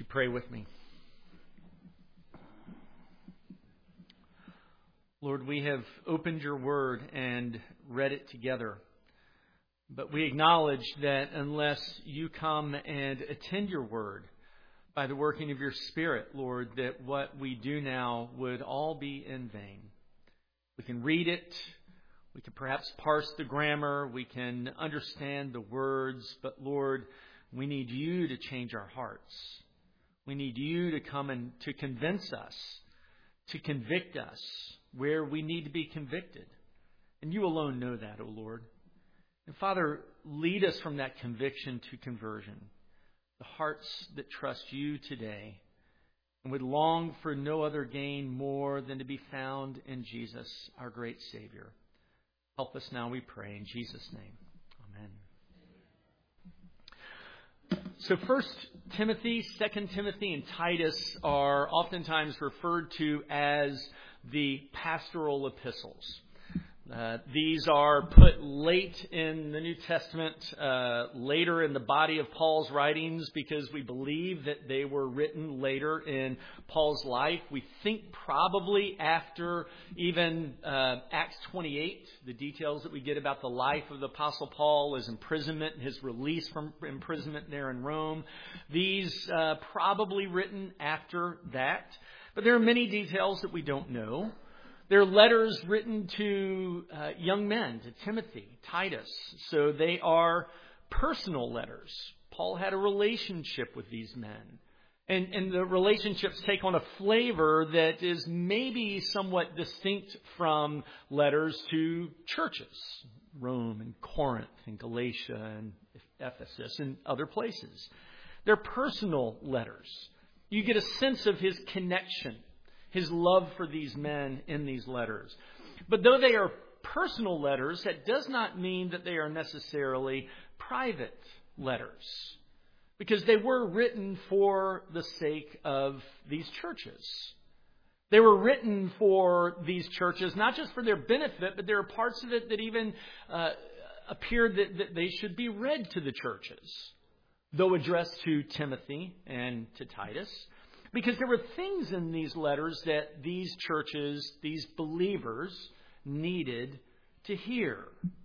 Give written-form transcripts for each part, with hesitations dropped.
you pray with me? Lord, we have opened your word and read it together. But we acknowledge that unless you come and attend your word by the working of your Spirit, Lord, that what we do now would all be in vain. We can read it. We can perhaps parse the grammar. We can understand the words. But Lord, we need you to change our hearts. We need you to come and to convince us, to convict us where we need to be convicted. And you alone know that, O Lord. And Father, lead us from that conviction to conversion. The hearts that trust you today and would long for no other gain more than to be found in Jesus, our great Savior. Help us now, we pray, in Jesus' name. Amen. So 1 Timothy, 2 Timothy, and Titus are oftentimes referred to as the pastoral epistles. These are put late in the New Testament, later in the body of Paul's writings, because we believe that they were written later in Paul's life. We think probably after even Acts 28, the details that we get about the life of the Apostle Paul, his imprisonment, his release from imprisonment there in Rome. These probably written after that. But there are many details that we don't know. They're letters written to young men, to Timothy, Titus. So they are personal letters. Paul had a relationship with these men. And the relationships take on a flavor that is maybe somewhat distinct from letters to churches. Rome and Corinth and Galatia and Ephesus and other places. They're personal letters. You get a sense of his connection, his love for these men in these letters. But though they are personal letters, that does not mean that they are necessarily private letters. Because they were written for the sake of these churches. They were written for these churches, not just for their benefit, but there are parts of it that even appeared that they should be read to the churches, though addressed to Timothy and to Titus. Because there were things in these letters that these churches, these believers, needed to hear.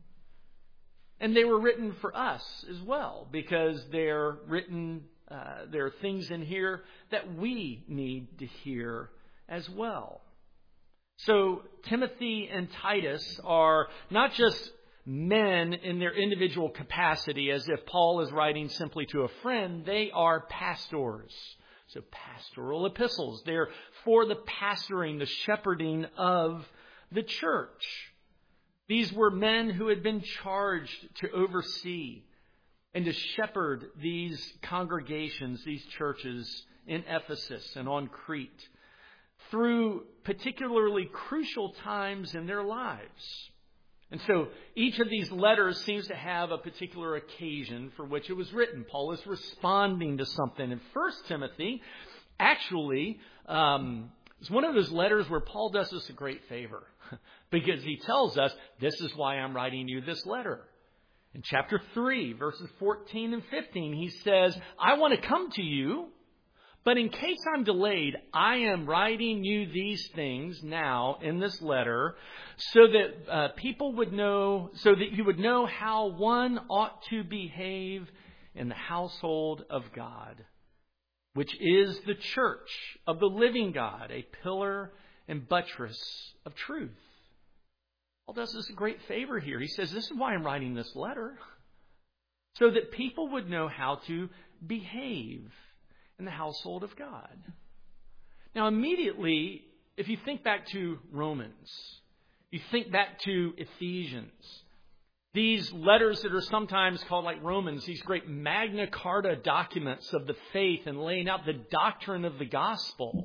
And they were written for us as well, because they're written, there are things in here that we need to hear as well. So Timothy and Titus are not just men in their individual capacity, as if Paul is writing simply to a friend. They are pastors. So pastoral epistles. They're for the pastoring, the shepherding of the church. These were men who had been charged to oversee and to shepherd these congregations, these churches in Ephesus and on Crete through particularly crucial times in their lives. And so each of these letters seems to have a particular occasion for which it was written. Paul is responding to something. And 1 Timothy actually is one of those letters where Paul does us a great favor. Because he tells us, this is why I'm writing you this letter. In chapter 3, verses 14 and 15, he says, I want to come to you, but in case I'm delayed, I am writing you these things now in this letter so that people would know, so that you would know how one ought to behave in the household of God, which is the church of the living God, a pillar and buttress of truth. Paul does us a great favor here. He says, this is why I'm writing this letter, so that people would know how to behave in the household of God. Now, immediately, if you think back to Romans, you think back to Ephesians, these letters that are sometimes called like Romans, these great Magna Carta documents of the faith and laying out the doctrine of the gospel.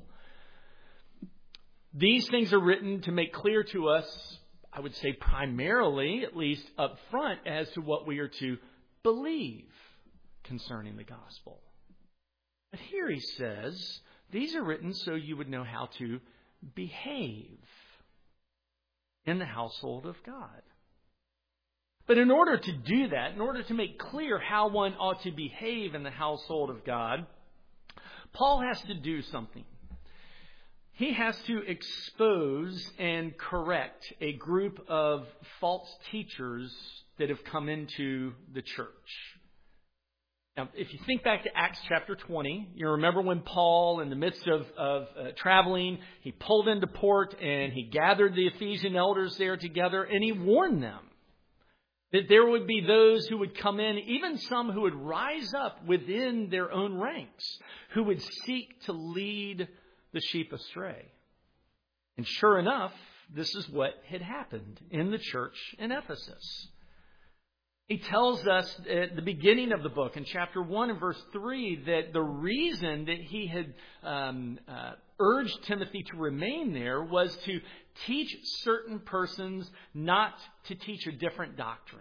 These things are written to make clear to us, I would say primarily, at least up front, as to what we are to believe concerning the gospel. But here he says, these are written so you would know how to behave in the household of God. But in order to do that, in order to make clear how one ought to behave in the household of God, Paul has to do something. He has to expose and correct a group of false teachers that have come into the church. Now, if you think back to Acts chapter 20, you remember when Paul, in the midst of traveling, he pulled into port and he gathered the Ephesian elders there together and he warned them that there would be those who would come in, even some who would rise up within their own ranks, who would seek to lead the sheep astray. And sure enough, this is what had happened in the church in Ephesus. He tells us at the beginning of the book, in chapter 1 and verse 3, that the reason that he had urged Timothy to remain there was to teach certain persons not to teach a different doctrine.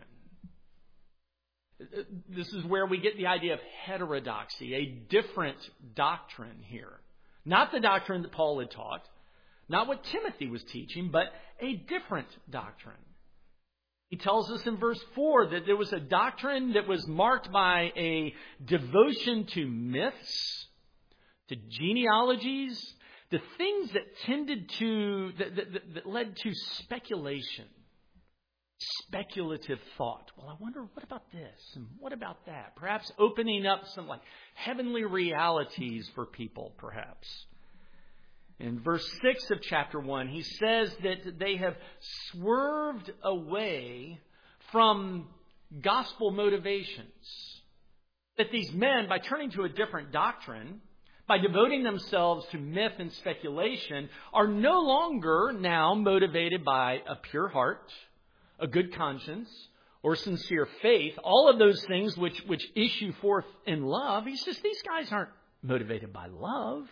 This is where we get the idea of heterodoxy, a different doctrine here. Not the doctrine that Paul had taught, not what Timothy was teaching, but a different doctrine. He tells us in verse 4 that there was a doctrine that was marked by a devotion to myths, to genealogies, the things that tended to, that led to speculation, speculative thought. Well, I wonder, what about this? And what about that? Perhaps opening up some like heavenly realities for people, perhaps. In verse 6 of chapter 1, he says that they have swerved away from gospel motivations. That these men, by turning to a different doctrine, by devoting themselves to myth and speculation, are no longer now motivated by a pure heart, a good conscience, or sincere faith. All of those things which issue forth in love. He says these guys aren't motivated by love.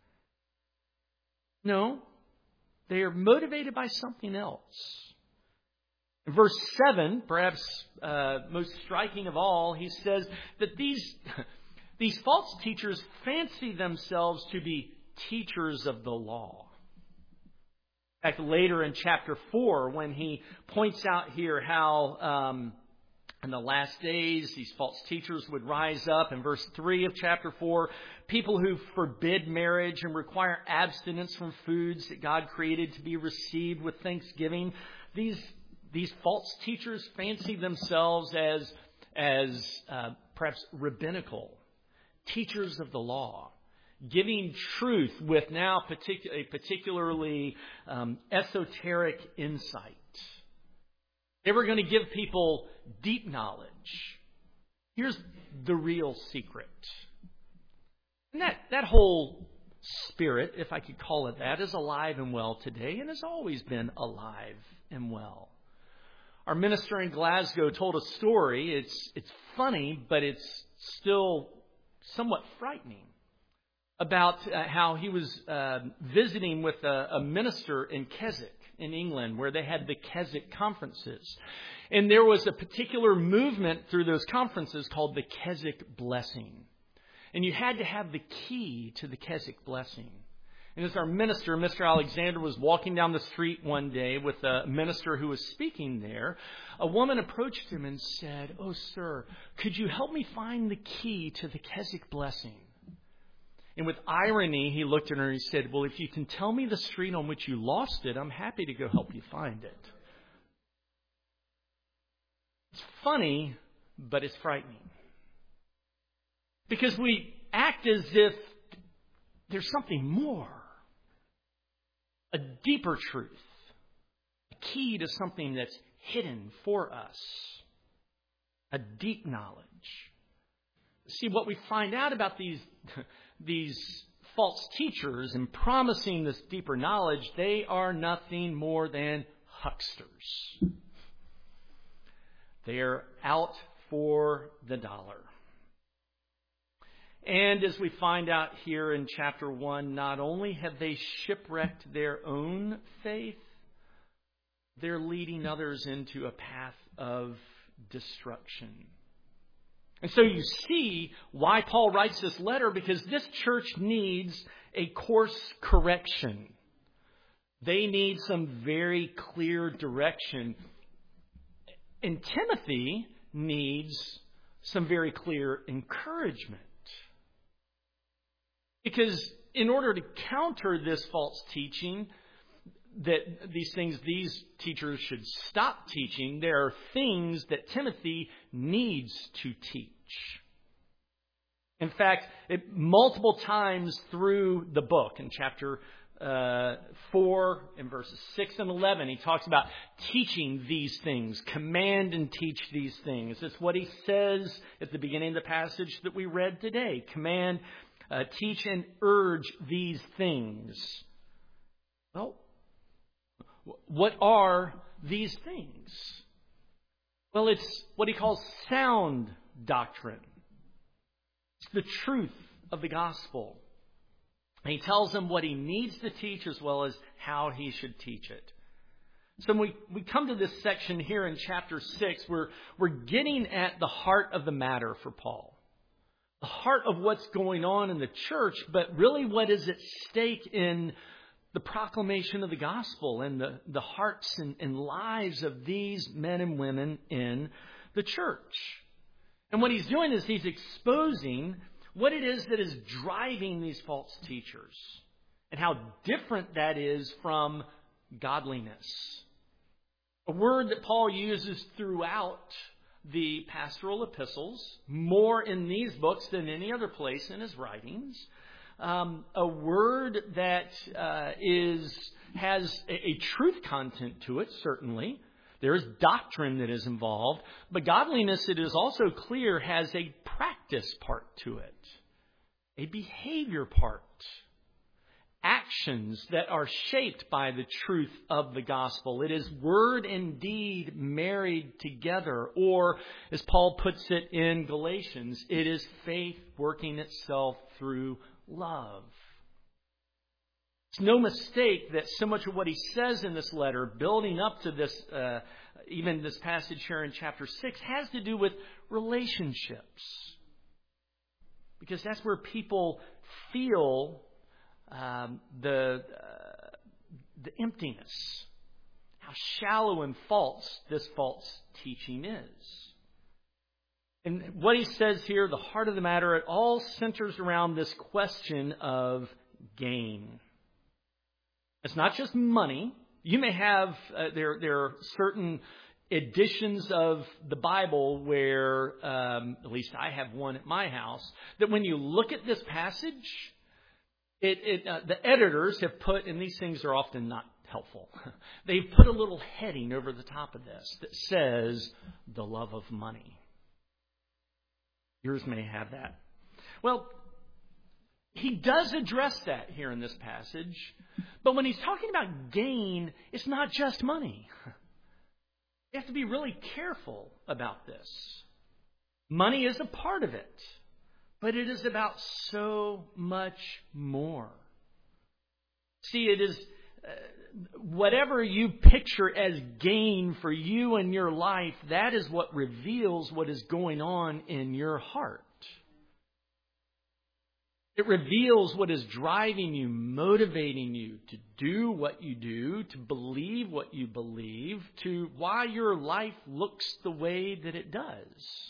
No, they are motivated by something else. In verse 7, perhaps most striking of all, he says that these false teachers fancy themselves to be teachers of the law. In fact, later in chapter 4, when he points out here how in the last days these false teachers would rise up, in verse 3 of chapter 4, people who forbid marriage and require abstinence from foods that God created to be received with thanksgiving. These false teachers fancy themselves as perhaps rabbinical, teachers of the law, giving truth with now a particularly esoteric insight. They were going to give people deep knowledge. Here's the real secret. And that whole spirit, if I could call it that, is alive and well today and has always been alive and well. Our minister in Glasgow told a story. It's funny, but it's still somewhat frightening, about how he was visiting with a minister in Keswick in England, where they had the Keswick conferences. And there was a particular movement through those conferences called the Keswick blessing. And you had to have the key to the Keswick blessing. And as our minister, Mr. Alexander, was walking down the street one day with a minister who was speaking there, a woman approached him and said, "Oh, sir, could you help me find the key to the Keswick blessing?" And with irony, he looked at her and he said, "Well, if you can tell me the street on which you lost it, I'm happy to go help you find it." It's funny, but it's frightening. Because we act as if there's something more, a deeper truth, a key to something that's hidden for us, a deep knowledge. See, what we find out about these false teachers and promising this deeper knowledge, they are nothing more than hucksters. They are out for the dollar. And as we find out here in chapter 1, not only have they shipwrecked their own faith, they're leading others into a path of destruction. And so you see why Paul writes this letter, because this church needs a course correction. They need some very clear direction. And Timothy needs some very clear encouragement. Because in order to counter this false teaching, that these teachers should stop teaching, there are things that Timothy needs to teach. In fact, multiple times through the book, in chapter 4, in verses 6 and 11, he talks about teaching these things, command and teach these things. It's what he says at the beginning of the passage that we read today. Command, teach and urge these things. Well, what are these things? Well, it's what he calls sound doctrine. It's the truth of the gospel. And he tells them what he needs to teach as well as how he should teach it. So when we come to this section here in chapter 6, we're getting at the heart of the matter for Paul. The heart of what's going on in the church, but really what is at stake in the proclamation of the gospel and the hearts and lives of these men and women in the church. And what he's doing is he's exposing what it is that is driving these false teachers and how different that is from godliness. A word that Paul uses throughout the pastoral epistles, more in these books than any other place in his writings. A word that has a truth content to it, certainly. There is doctrine that is involved, but godliness, it is also clear, has a practice part to it, a behavior part, actions that are shaped by the truth of the gospel. It is word and deed married together, or as Paul puts it in Galatians, it is faith working itself through love. It's no mistake that so much of what he says in this letter, building up to this, even this passage here in chapter 6, has to do with relationships. Because that's where people feel the emptiness, how shallow and false this false teaching is. And what he says here, the heart of the matter, it all centers around this question of gain. It's not just money. You may have, there are certain editions of the Bible where, at least I have one at my house, that when you look at this passage, the editors have put, and these things are often not helpful, they've put a little heading over the top of this that says, the love of money. Yours may have that. Well, he does address that here in this passage, but when he's talking about gain, it's not just money. You have to be really careful about this. Money is a part of it, but it is about so much more. See, it is whatever you picture as gain for you and your life, that is what reveals what is going on in your heart. It reveals what is driving you, motivating you to do what you do, to believe what you believe, to why your life looks the way that it does.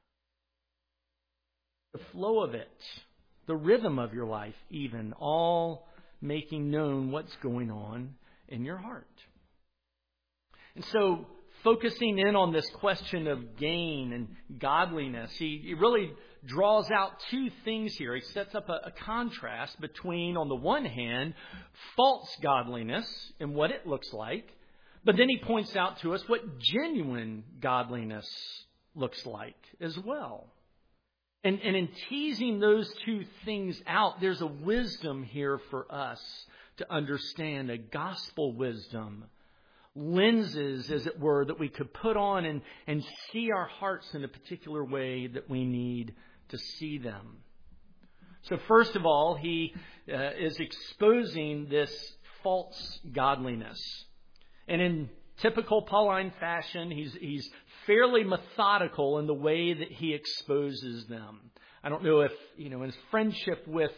The flow of it, the rhythm of your life even, all making known what's going on in your heart. And so, focusing in on this question of gain and godliness, he really draws out two things here. He sets up a contrast between, on the one hand, false godliness and what it looks like, but then he points out to us what genuine godliness looks like as well. And in teasing those two things out, there's a wisdom here for us to understand, a gospel wisdom. Lenses, as it were, that we could put on and see our hearts in a particular way that we need to see them. So first of all, he is exposing this false godliness. And in typical Pauline fashion, he's fairly methodical in the way that he exposes them. I don't know if, in his friendship with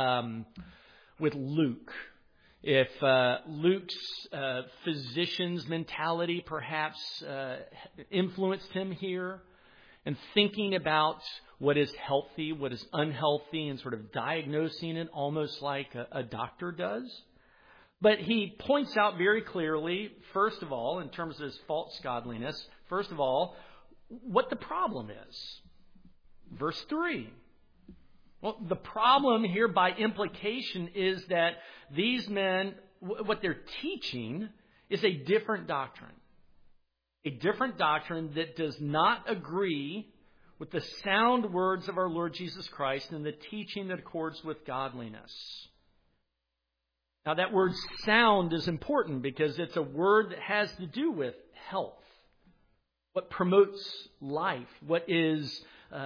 Luke, if Luke's physician's mentality perhaps influenced him here. and thinking about what is healthy, what is unhealthy, and sort of diagnosing it almost like a doctor does. But he points out very clearly, first of all, in terms of his false godliness, first of all, what the problem is. Verse 3. Well, the problem here by implication is that these men, what they're teaching is a different doctrine. A different doctrine that does not agree with the sound words of our Lord Jesus Christ and the teaching that accords with godliness. Now, that word sound is important because it's a word that has to do with health, what promotes life, what is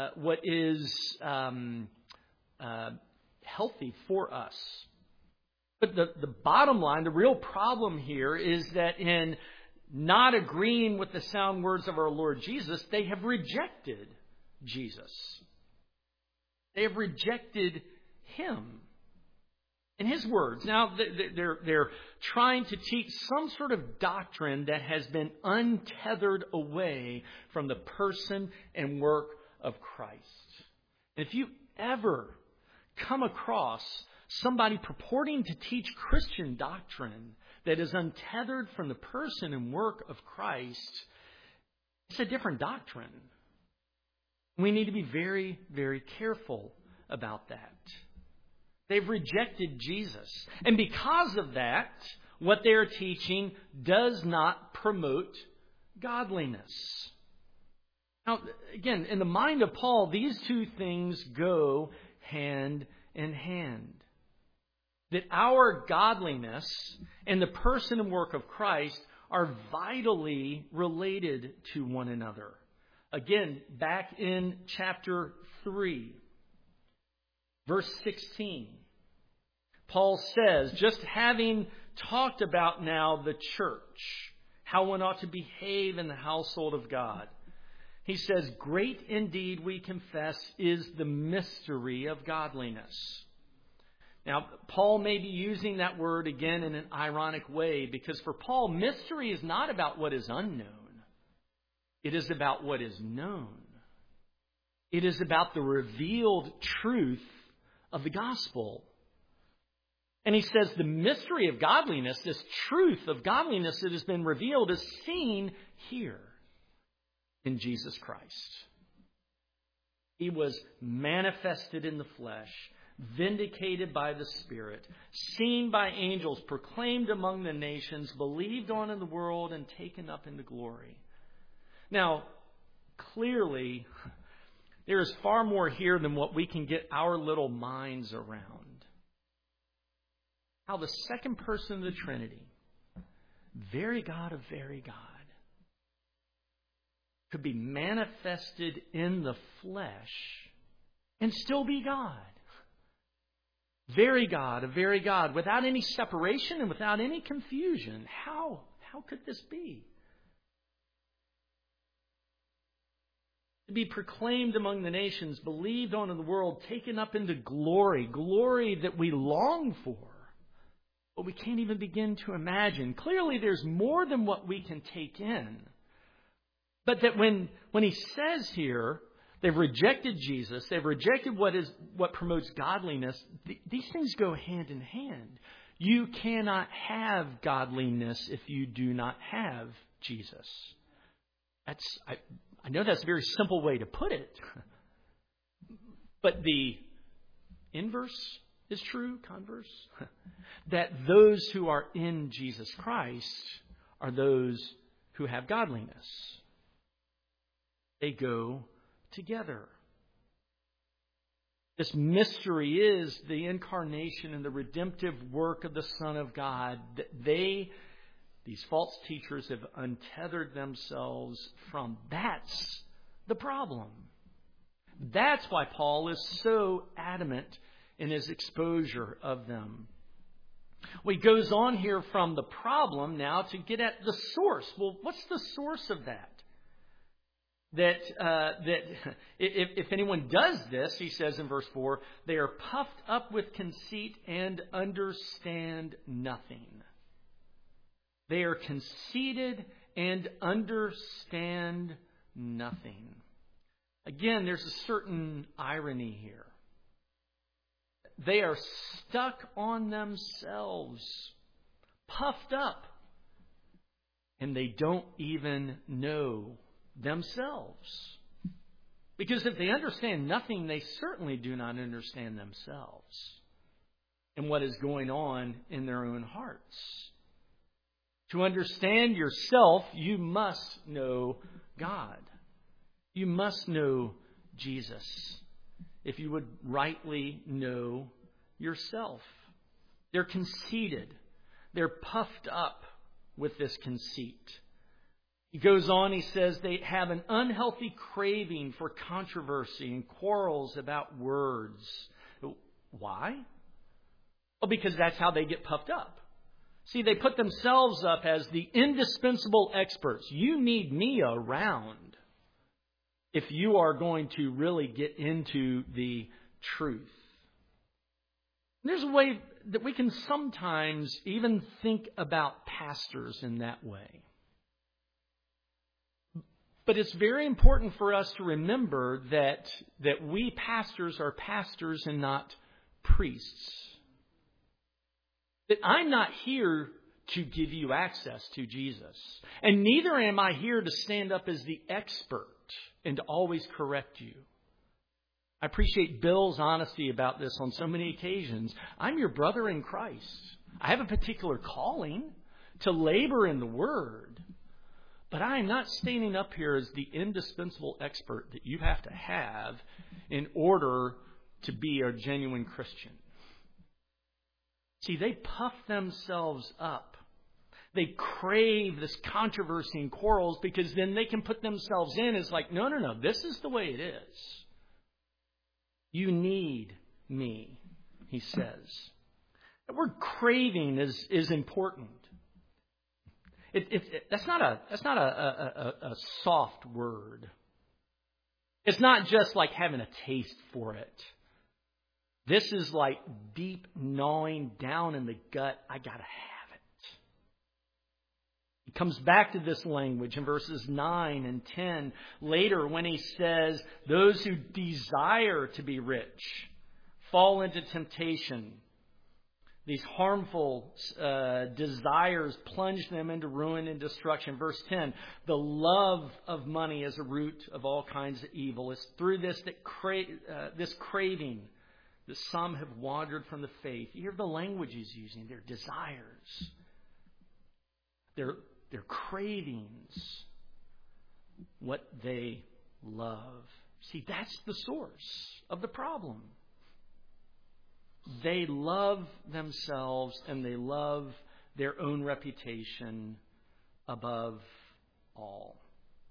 healthy for us. But the bottom line, the real problem here is that in not agreeing with the sound words of our Lord Jesus, they have rejected Jesus. They have rejected Him and His words. Now, they're trying to teach some sort of doctrine that has been untethered away from the person and work of Christ. And if you ever come across somebody purporting to teach Christian doctrine that is untethered from the person and work of Christ, it's a different doctrine. We need to be very, very careful about that. They've rejected Jesus. And because of that, what they're teaching does not promote godliness. Now, again, in the mind of Paul, these two things go hand in hand. That our godliness and the person and work of Christ are vitally related to one another. Again, back in chapter 3, verse 16, Paul says, just having talked about now the church, how one ought to behave in the household of God, he says, great indeed, we confess, is the mystery of godliness. Now, Paul may be using that word again in an ironic way, because for Paul, mystery is not about what is unknown. It is about what is known. It is about the revealed truth of the gospel. And he says the mystery of godliness, this truth of godliness that has been revealed, is seen here in Jesus Christ. He was manifested in the flesh, vindicated by the Spirit, seen by angels, proclaimed among the nations, believed on in the world, and taken up into glory. Now, clearly, there is far more here than what we can get our little minds around. How the second person of the Trinity, very God of very God, could be manifested in the flesh and still be God. Very God of very God, without any separation and without any confusion. How could this be? To be proclaimed among the nations, believed on in the world, taken up into glory, glory that we long for, but we can't even begin to imagine. Clearly, there's more than what we can take in. But that when he says here, they've rejected Jesus, they've rejected what promotes godliness, these things go hand in hand. You cannot have godliness if you do not have Jesus. I know that's a very simple way to put it. But the inverse is true, converse. That those who are in Jesus Christ are those who have godliness. They go together. This mystery is the incarnation and the redemptive work of the Son of God. These false teachers have untethered themselves from. That's the problem. That's why Paul is so adamant in his exposure of them. Well, he goes on here from the problem now to get at the source. Well, what's the source of that? That if anyone does this, he says in verse 4, they are puffed up with conceit and understand nothing. They are conceited and understand nothing. Again, there's a certain irony here. They are stuck on themselves, puffed up, and they don't even know themselves. Because if they understand nothing, they certainly do not understand themselves and what is going on in their own hearts. To understand yourself, you must know God. You must know Jesus if you would rightly know yourself. They're conceited. They're puffed up with this conceit. He goes on, he says they have an unhealthy craving for controversy and quarrels about words. Why? Well, because that's how they get puffed up. See, they put themselves up as the indispensable experts. You need me around if you are going to really get into the truth. And there's a way that we can sometimes even think about pastors in that way. But it's very important for us to remember that we pastors are pastors and not priests. That I'm not here to give you access to Jesus. And neither am I here to stand up as the expert and to always correct you. I appreciate Bill's honesty about this on so many occasions. I'm your brother in Christ. I have a particular calling to labor in the Word. But I am not standing up here as the indispensable expert that you have to have in order to be a genuine Christian. See, they puff themselves up. They crave this controversy and quarrels because then they can put themselves in as like, no, this is the way it is. You need me, he says. The word craving is important. That's not a soft word. It's not just like having a taste for it. This is like deep gnawing down in the gut. I got to have it. He comes back to this language in verses 9 and 10 later when he says, those who desire to be rich fall into temptation. These harmful desires plunge them into ruin and destruction. Verse 10, the love of money is a root of all kinds of evil. It's through this this craving that some have wandered from the faith. You hear the language he's using. Their desires. Their cravings. What they love. See, that's the source of the problem. They love themselves and they love their own reputation above all.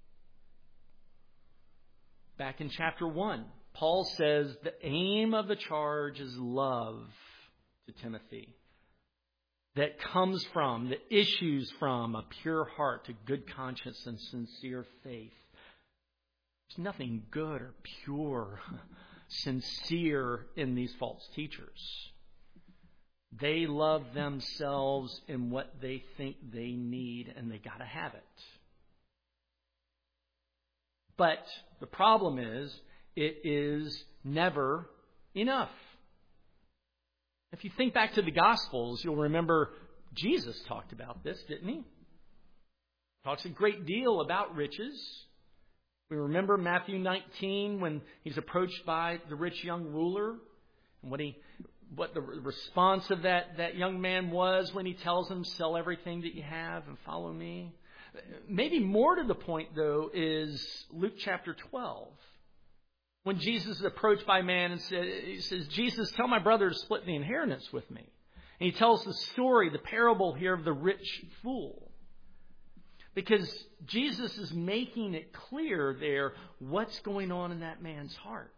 Back in chapter 1, Paul says the aim of the charge is love to Timothy. That comes from, that issues from a pure heart to good conscience and sincere faith. There's nothing good or pure, sincere in these false teachers. They love themselves in what they think they need, and they got to have it. But the problem is, it is never enough. If you think back to the Gospels, you'll remember Jesus talked about this, didn't he? Talks a great deal about riches. We remember Matthew 19 when he's approached by the rich young ruler and what the response of that young man was when he tells him, sell everything that you have and follow me. Maybe more to the point, though, is Luke chapter 12. When Jesus is approached by a man and he says, Jesus, tell my brother to split the inheritance with me. And he tells the story, the parable here of the rich fool. Because Jesus is making it clear there what's going on in that man's heart.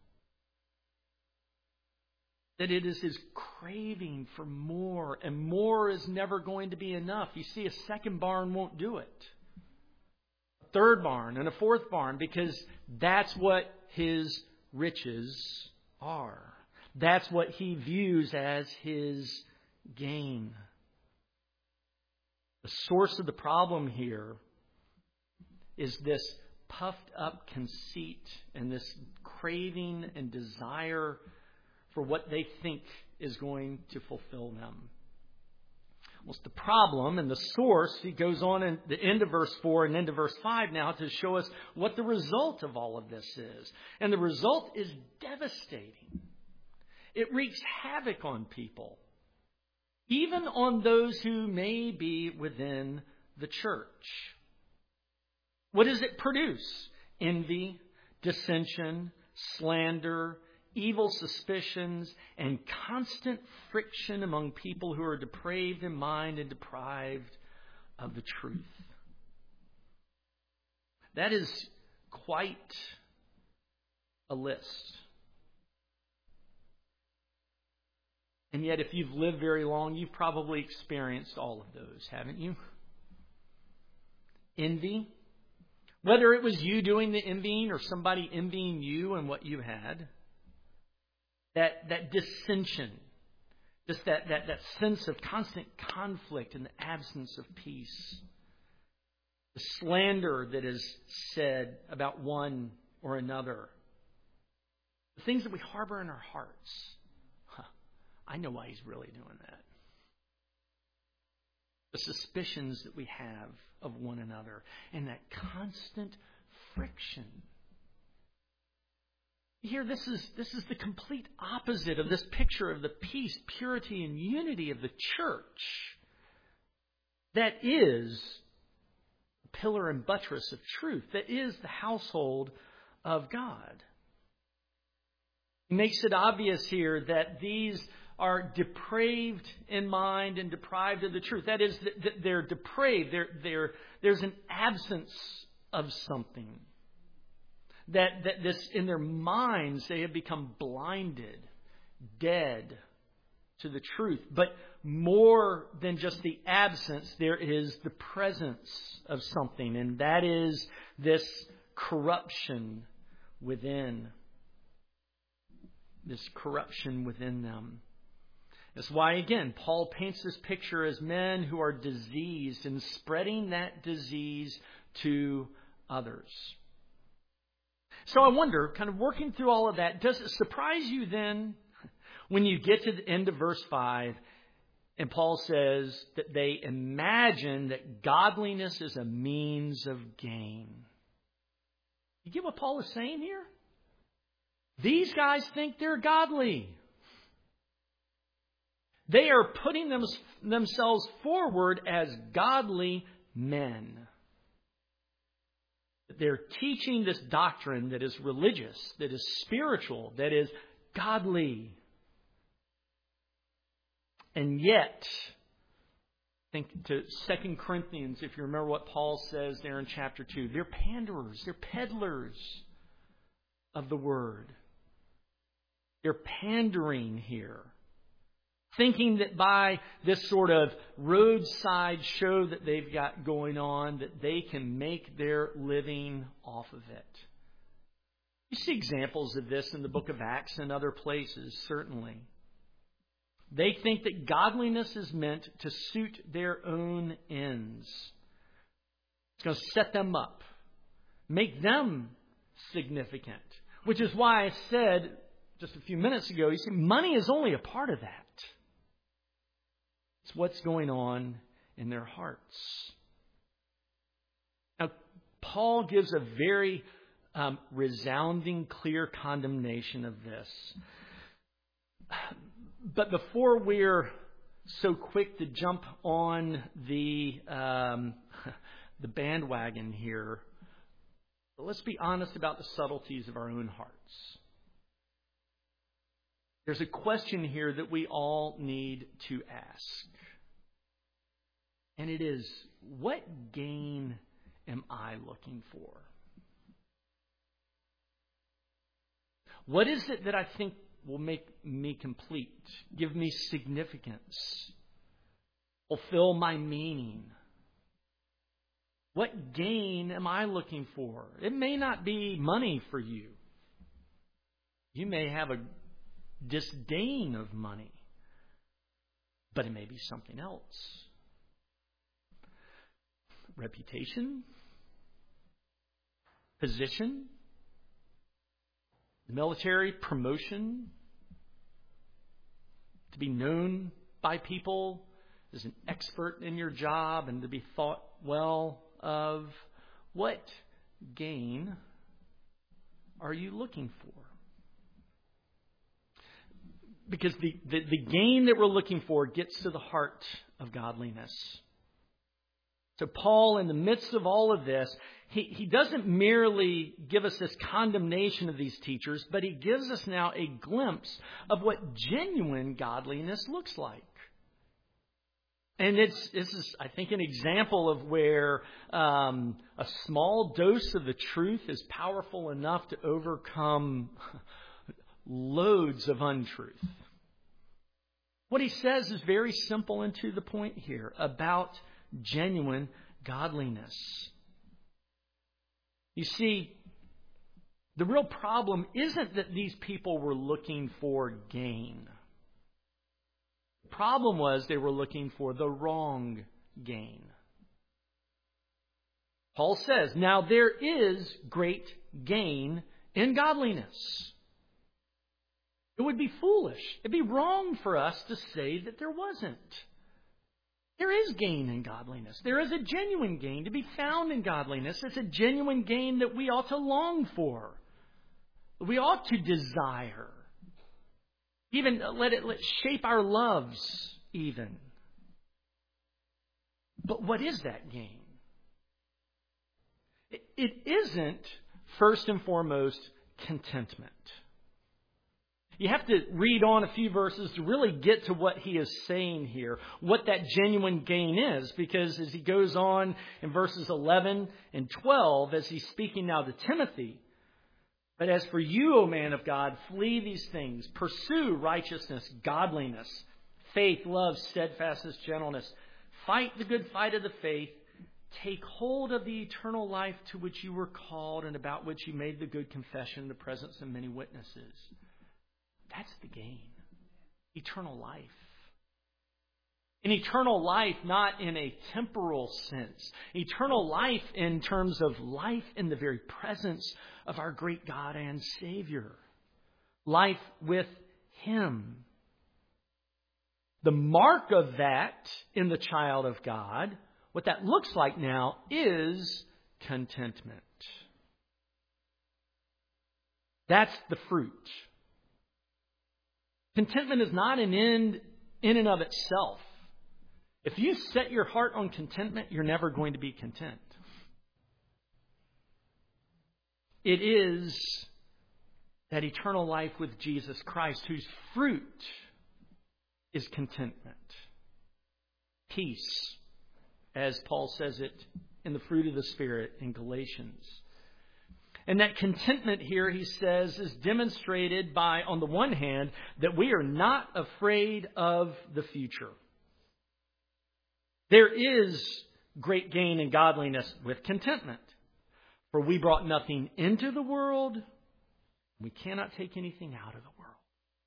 That it is his craving for more, and more is never going to be enough. You see, a second barn won't do it. A third barn and a fourth barn, because that's what his riches are. That's what he views as his gain. The source of the problem here is this puffed up conceit and this craving and desire for what they think is going to fulfill them. What's the problem and the source? He goes on in the end of verse 4 and into verse 5 now to show us what the result of all of this is. And the result is devastating. It wreaks havoc on people, even on those who may be within the church. What does it produce? Envy, dissension, slander, evil suspicions, and constant friction among people who are depraved in mind and deprived of the truth. That is quite a list. And yet, if you've lived very long, you've probably experienced all of those, haven't you? Envy. Whether it was you doing the envying or somebody envying you and what you had. That dissension, just that sense of constant conflict and the absence of peace. The slander that is said about one or another. The things that we harbor in our hearts. I know why he's really doing that. The suspicions that we have of one another. And that constant friction. Here, this is the complete opposite of this picture of the peace, purity, and unity of the church. That is the pillar and buttress of truth. That is the household of God. He makes it obvious here that these are depraved in mind and deprived of the truth. That is, that they're depraved. There's an absence of something. That this in their minds they have become blinded, dead to the truth. But more than just the absence, there is the presence of something, and that is this corruption within. This corruption within them. That's why, again, Paul paints this picture as men who are diseased and spreading that disease to others. So I wonder, kind of working through all of that, does it surprise you then when you get to the end of verse 5 and Paul says that they imagine that godliness is a means of gain? You get what Paul is saying here? These guys think they're godly. They are putting themselves forward as godly men. They're teaching this doctrine that is religious, that is spiritual, that is godly. And yet, think to 2 Corinthians, if you remember what Paul says there in chapter 2. They're panderers, they're peddlers of the word. They're pandering here. Thinking that by this sort of roadside show that they've got going on, that they can make their living off of it. You see examples of this in the book of Acts and other places, certainly. They think that godliness is meant to suit their own ends. It's going to set them up, make them significant. Which is why I said just a few minutes ago, you see, money is only a part of that. It's what's going on in their hearts. Now, Paul gives a very resounding, clear condemnation of this. But before we're so quick to jump on the bandwagon here, let's be honest about the subtleties of our own hearts. There's a question here that we all need to ask. And it is, what gain am I looking for? What is it that I think will make me complete, give me significance, fulfill my meaning? What gain am I looking for? It may not be money for you. You may have a disdain of money, but it may be something else. Reputation, position, military promotion, to be known by people as an expert in your job and to be thought well of. What gain are you looking for? Because the gain that we're looking for gets to the heart of godliness. So Paul, in the midst of all of this, he doesn't merely give us this condemnation of these teachers, but he gives us now a glimpse of what genuine godliness looks like. And this is, I think, an example of where a small dose of the truth is powerful enough to overcome loads of untruth. What he says is very simple and to the point here about genuine godliness. You see, the real problem isn't that these people were looking for gain. The problem was they were looking for the wrong gain. Paul says, now there is great gain in godliness. It would be foolish. It'd be wrong for us to say that there wasn't. There is gain in godliness. There is a genuine gain to be found in godliness. It's a genuine gain that we ought to long for. We ought to desire. Even let shape our loves even. But what is that gain? It isn't, first and foremost, contentment. You have to read on a few verses to really get to what he is saying here, what that genuine gain is. Because as he goes on in verses 11 and 12, as he's speaking now to Timothy, but as for you, O man of God, flee these things. Pursue righteousness, godliness, faith, love, steadfastness, gentleness. Fight the good fight of the faith. Take hold of the eternal life to which you were called and about which you made the good confession in the presence of many witnesses. That's the gain. Eternal life. An eternal life not in a temporal sense. Eternal life in terms of life in the very presence of our great God and Savior. Life with Him. The mark of that in the child of God, what that looks like now, is contentment. That's the fruit. Contentment is not an end in and of itself. If you set your heart on contentment, you're never going to be content. It is that eternal life with Jesus Christ, whose fruit is contentment. Peace, as Paul says it in the fruit of the Spirit in Galatians. And that contentment here, he says, is demonstrated by, on the one hand, that we are not afraid of the future. There is great gain in godliness with contentment. For we brought nothing into the world, we cannot take anything out of the world.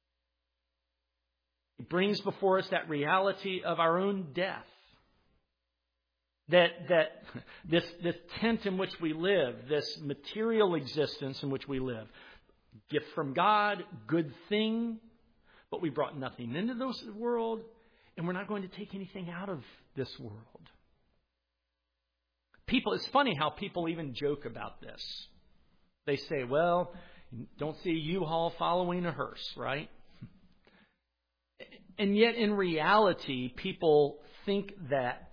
It brings before us that reality of our own death. That this tent in which we live, this material existence in which we live, gift from God, good thing, but we brought nothing into this world, and we're not going to take anything out of this world. It's funny how people even joke about this. They say, well, don't see a U-Haul following a hearse, right? And yet in reality, people think that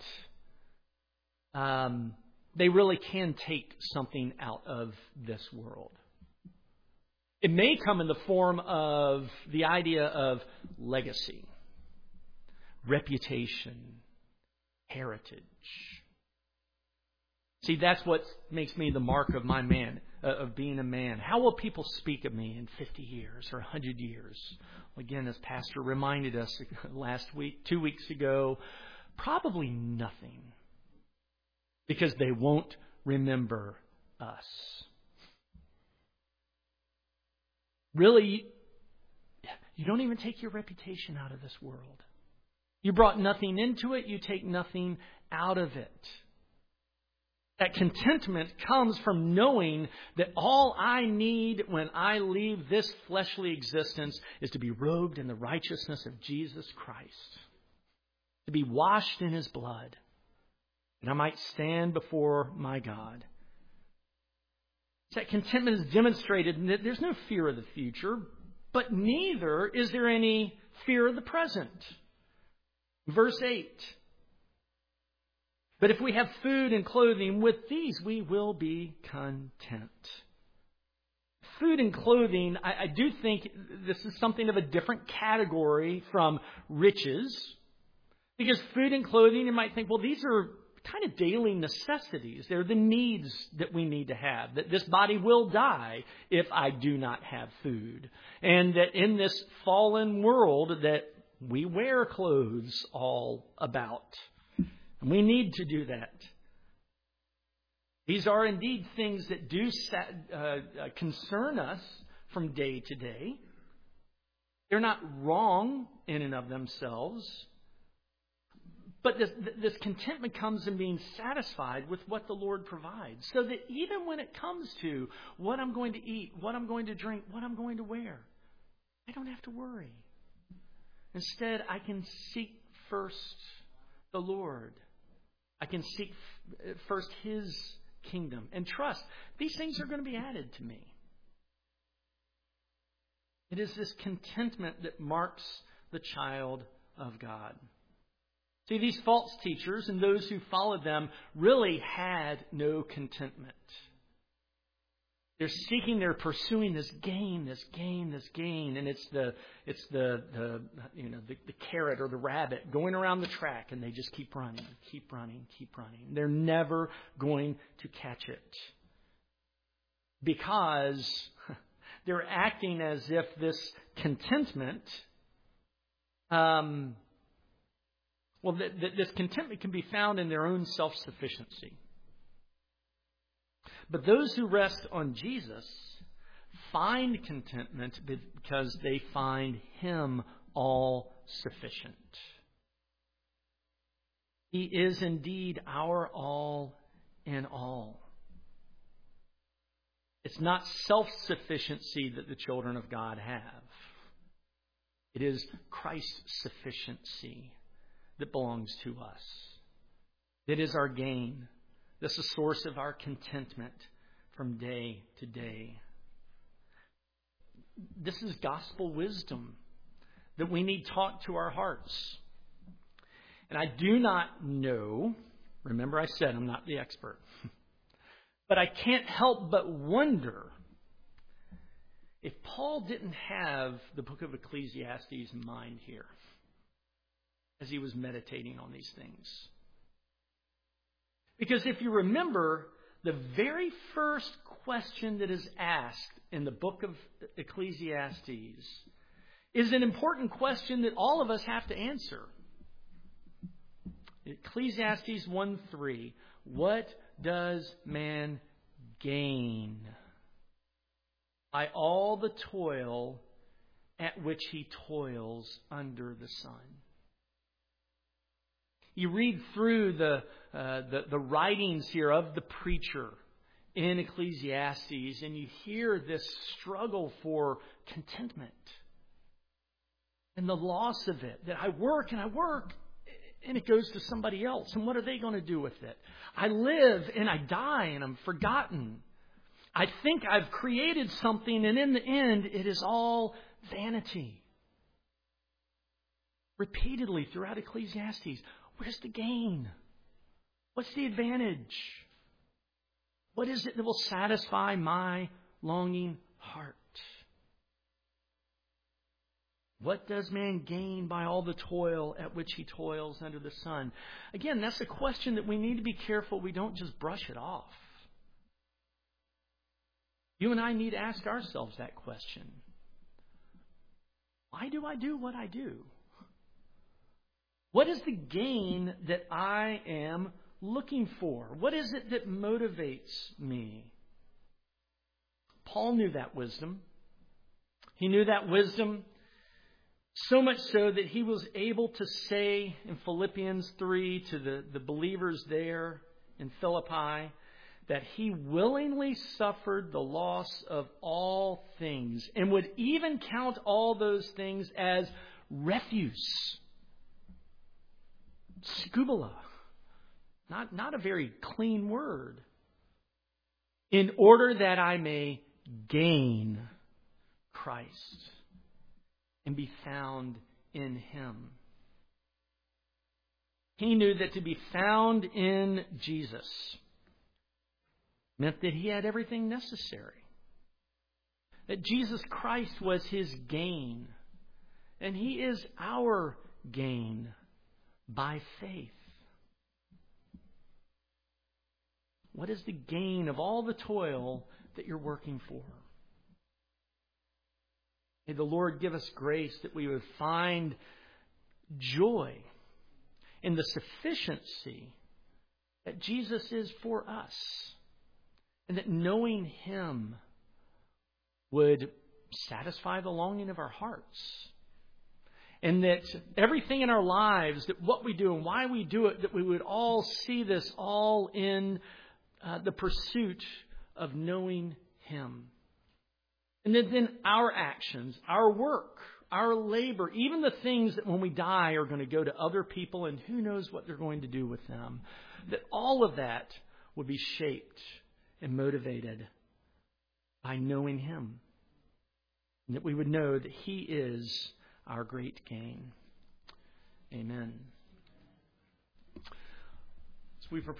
they really can take something out of this world. It may come in the form of the idea of legacy, reputation, heritage. See, that's what makes me the mark of my man, of being a man. How will people speak of me in 50 years or 100 years? Well, again, as Pastor reminded us last week, 2 weeks ago, probably nothing. Because they won't remember us. Really, you don't even take your reputation out of this world. You brought nothing into it, you take nothing out of it. That contentment comes from knowing that all I need when I leave this fleshly existence is to be robed in the righteousness of Jesus Christ, to be washed in His blood, and I might stand before my God. That contentment is demonstrated in that there's no fear of the future, but neither is there any fear of the present. Verse 8. But if we have food and clothing, with these we will be content. Food and clothing, I do think this is something of a different category from riches. Because food and clothing, you might think, well, these are kind of daily necessities. They're the needs that we need to have. That this body will die if I do not have food. And that in this fallen world that we wear clothes all about. And we need to do that. These are indeed things that do concern us from day to day. They're not wrong in and of themselves. But this contentment comes in being satisfied with what the Lord provides. So that even when it comes to what I'm going to eat, what I'm going to drink, what I'm going to wear, I don't have to worry. Instead, I can seek first the Lord. I can seek first His kingdom and trust these things are going to be added to me. It is this contentment that marks the child of God. See, these false teachers and those who followed them really had no contentment. They're seeking, they're pursuing this gain, and it's the carrot or the rabbit going around the track, and they just keep running. They're never going to catch it because they're acting as if this contentment, this contentment can be found in their own self-sufficiency. But those who rest on Jesus find contentment because they find Him all sufficient. He is indeed our all in all. It's not self-sufficiency that the children of God have. It is Christ's sufficiency that belongs to us. It is our gain. This is the source of our contentment from day to day. This is gospel wisdom that we need taught to our hearts. And I do not know, remember I said I'm not the expert, but I can't help but wonder if Paul didn't have the book of Ecclesiastes in mind here as he was meditating on these things. Because if you remember, the very first question that is asked in the book of Ecclesiastes is an important question that all of us have to answer. Ecclesiastes 1:3. What does man gain by all the toil at which he toils under the sun? You read through the writings here of the preacher in Ecclesiastes, and you hear this struggle for contentment and the loss of it. That I work, and it goes to somebody else. And what are they going to do with it? I live, and I die, and I'm forgotten. I think I've created something, and in the end, it is all vanity. Repeatedly throughout Ecclesiastes. Where's the gain? What's the advantage? What is it that will satisfy my longing heart? What does man gain by all the toil at which he toils under the sun? Again, that's a question that we need to be careful we don't just brush it off. You and I need to ask ourselves that question. Why do I do what I do? What is the gain that I am looking for? What is it that motivates me? Paul knew that wisdom. He knew that wisdom so much so that he was able to say in Philippians 3 to the believers there in Philippi that He willingly suffered the loss of all things and would even count all those things as refuse. Scubala. Not a very clean word. In order that I may gain Christ and be found in Him. He knew that to be found in Jesus meant that He had everything necessary. That Jesus Christ was His gain. And He is our gain by faith. What is the gain of all the toil that you're working for? May the Lord give us grace that we would find joy in the sufficiency that Jesus is for us. And that knowing Him would satisfy the longing of our hearts. And that everything in our lives, that what we do and why we do it, that we would all see this all in the pursuit of knowing Him. And that then our actions, our work, our labor, even the things that when we die are going to go to other people and who knows what they're going to do with them, that all of that would be shaped and motivated by knowing Him. And that we would know that He is our great gain. Amen. So we prepare